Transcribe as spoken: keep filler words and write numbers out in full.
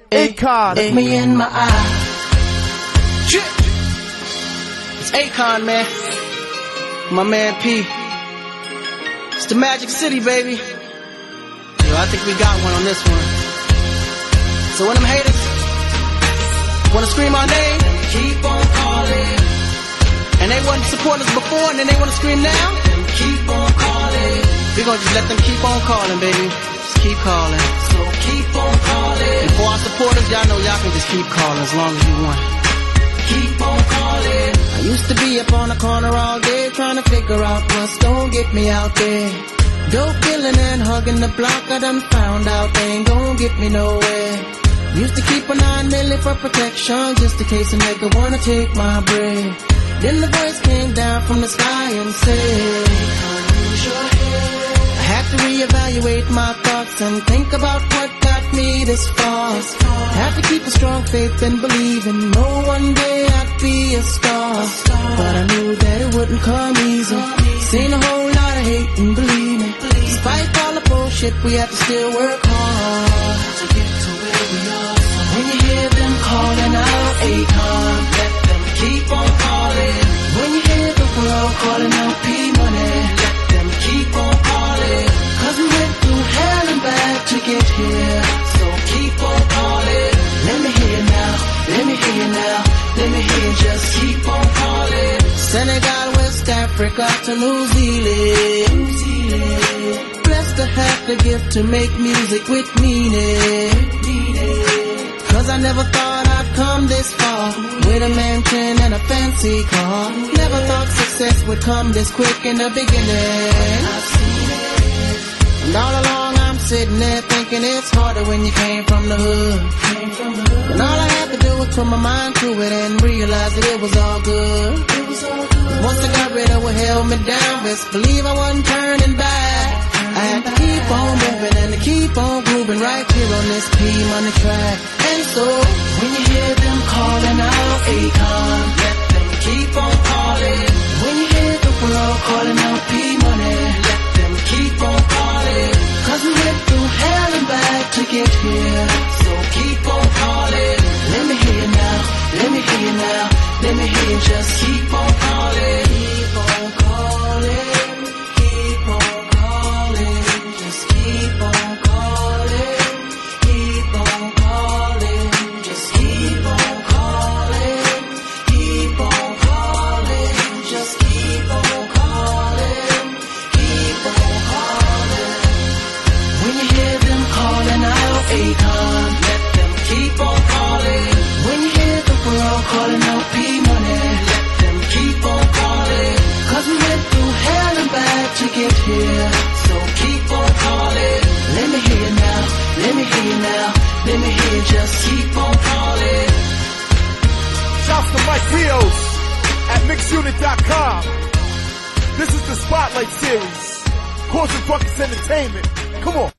Akon. Look me in my eye. It's Akon, man. My man P. It's the Magic City, baby. Yo, I think we got one on this one. So when them haters wanna scream our name, keep on calling. And they wasn't supporting us before, and then they wanna scream now, keep on calling. We gonna just let them keep on calling, baby. Just keep calling. So keep on calling. And for our supporters, y'all know y'all can just keep calling as long as you want. Keep on calling. I used to be up on the corner all day trying to figure out what's gonna get me out there. Dope dealing and hugging the block, I done found out they ain't gonna get me nowhere. Used to keep a nine milli for protection just in case a nigga wanna take my bread. Then the voice came down from the sky and said, use your head. I had to reevaluate my thoughts and think about what got me this far. Had to keep a strong faith and believe and know one day I'd be a star. But I knew that it wouldn't come easy. Seen a whole lot of hate and believe me. Despite all the bullshit, we have to still work hard to get to where we are. So when you hear them calling out Akon, let them keep on calling. When you hear the world calling out P-Money, let them keep on calling. Cause we went through hell and back to get here. So keep on calling. Let me hear you now, let me hear you now, let me hear you just keep on calling. Senegal, West Africa to New Zealand. New Zealand. Blessed to have the gift to make music with meaning. Cause I never thought I'd come this far with a mansion and a fancy car. Never thought success would come this quick in the beginning. I've seen it. And all along I'm sitting there thinking it's harder when you came from the hood. And all I had to do was put my mind to it and realize that it was all good. Once I got rid of what held me down, best believe I wasn't turning back. I had to keep on moving and to keep on grooving right here on this P-Money track. And so, when you hear them calling out Akon, let them keep on calling. When you hear the world calling out P-Money, let them keep on calling. Cause we went through hell and back to get here. So keep on calling. Let me hear you now, let me hear you now, let me hear you just keep on calling. Keep on calling. Akon, let them keep on calling. When you hear the world calling out P-Money, let them keep on calling. Cause we went through hell and back to get here. So keep on calling. Let me hear you now, let me hear you now, let me hear you just keep on calling. Shouts to Mike Rios at mix unit dot com. This is the Spotlight Series. Cause and Buckets Entertainment. Come on.